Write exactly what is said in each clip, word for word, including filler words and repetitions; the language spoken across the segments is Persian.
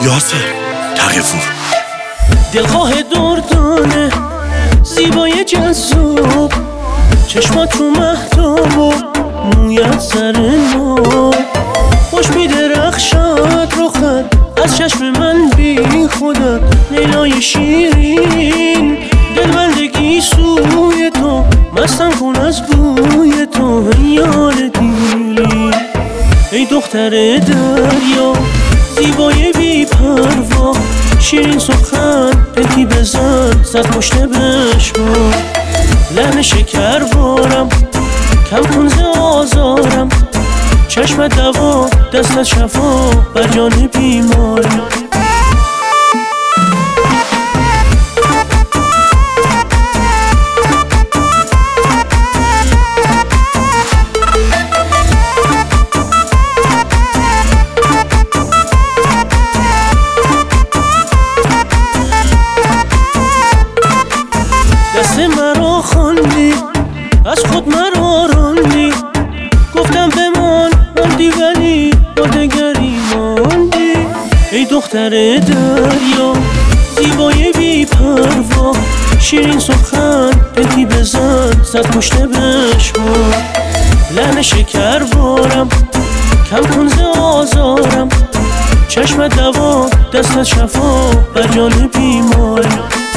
یاسر تقی‌پور. دلخواه دردانه زیبای جذاب، چشمات رو مهتاب و مویت سر ناب، خوش می‌درخشد رخت از چشم من بی خودت، لیلای شیرین دلبندگی سوی تو، مستم کن از بوی تو یار دیرین. ای دختر دریا زیبای بی پروا، شیرین سخن پکی بزن زد پشت بشما، لحن شکر بارم کم کن ز آزارم، چشم دوا دست شفا بر جان بیمارم. دست مرا خواندی از خود مرا راندی، گفتم بمان ماندی ولی با دگری ماندی. ای دختر دریا زیبای بی پروا، شیرین سخن پکی بزن زد پشت بشما، لحن شکر بارم کم کن ز آزارم، چشم دوا دست شفا بر جان بیمارم.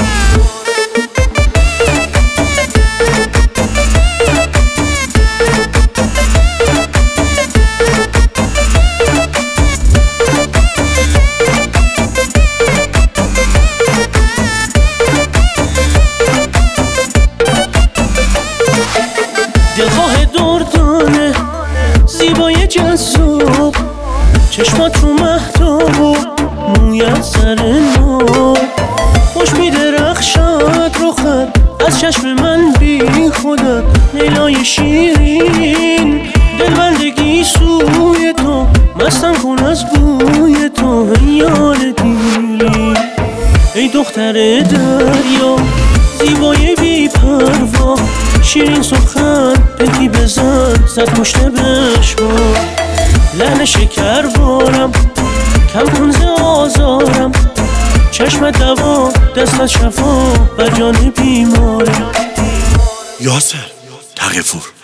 دلخواه دردانه زیبای جذاب، چشمات رو مهتاب و مویت سر ناب، خوش می‌درخشد رخت از چشم من بی خودت، لیلای شیرین دلبندگی سوی تو، مستم کن از بوی تو یار دیرین. ای دختر دریا زیبای بی پروا، شیرین سخن پکی بزن زد پشت بشما، لحن شکر بارم کم کن ز آزارم، چشم دوا دست شفا بر جان بیمارم. یاسر تقی‌پور.